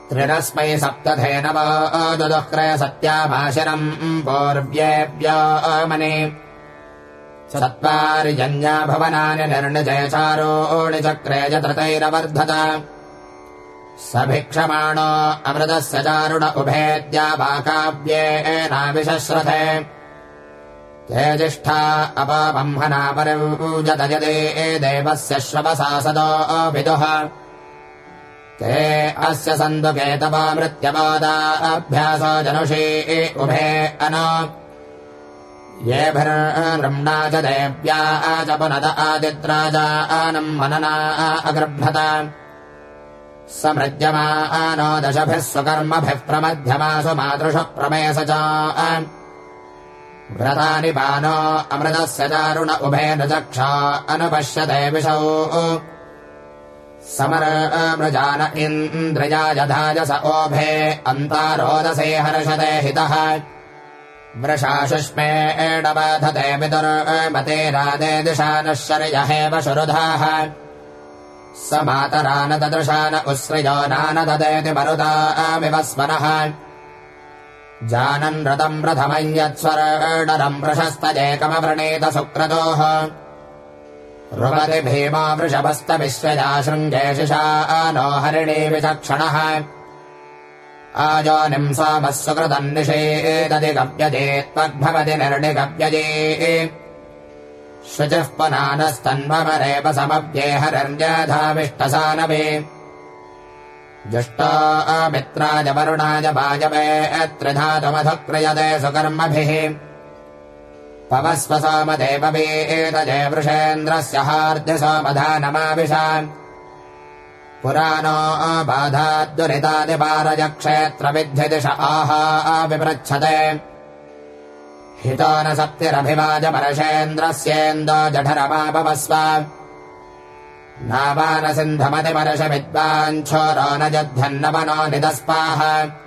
त्रिरस्मै सप्तधेनव दुदुःक्रय सत्याभाषिणम् पूर्व्येभ्यो मने चत्वारिजन्या भवनानि निर्णिजयचारोणि चक्रे जतृतैरवर्धत सभिक्षमाणो अमृतस्य चारुण उभेद्यावाकाव्येनाविशश्रथे तेजिष्ठा अपबंहना परिपूजत यदे देवस्य श्रवसासदो विदुः ते अस्य सन्दुके तव मृत्यवादाभ्यासो जनुषी उभे अन येभिर्नृम्णा च देव्या च पुनद आदित्राजानम् मनना अगृभ्रत समृज्यमानो दशभिः स्वकर्मभिः प्रमध्यमासु मातृषु प्रमेश च व्रतानि पानो अमृतस्य चारुण उभे न चक्षा अनुपश्यते विशौ समरमृजान इन्द्रियायधाय स ओभे अन्तारोदसे हर्षते हितः वृषाशुष्मेणबाधते पितुर्मते राधे दिशानः शर्यहेव शुरुधाः स मातरान ददृशान उस्रियो नानददेति मरुतामिव स्मरः जानन् रतम् प्रथमम् यत्स्वर्णरम् वृषस्तजेकमवृणीत सुक्रतोः रुमति भीमा वृषभस्तविश्वया शृङ्गेशिषा नो हरिणी विचक्षणः आजोनिम् सोमः सुकृतम् निषेदधिगव्यजे त्वग्भवति निर्णिगव्यजे शुचिः पुनानस्तन्वमरेव समव्ये हरिर्यधाविष्टसानवे जुष्टो मित्राय वरुणाय वायवे त्रिधातुमधुक्रियते सुकर्मभिः पवस्व सोमदेववेतजे वृषेन्द्रस्य हार्द्यसोमधानमाविशान् पुराणो बाधाद्दुरितादिपारजक्षेत्रविद्धिदिश आहा विपृच्छते हितो न सप्तिरभिवाजमर्षेन्द्रस्येन्दो जठरमापवस्व नावानसिन्धमतिमर्षविद्वाञ्छोरो न जध्यन्नवनो निदस्पाः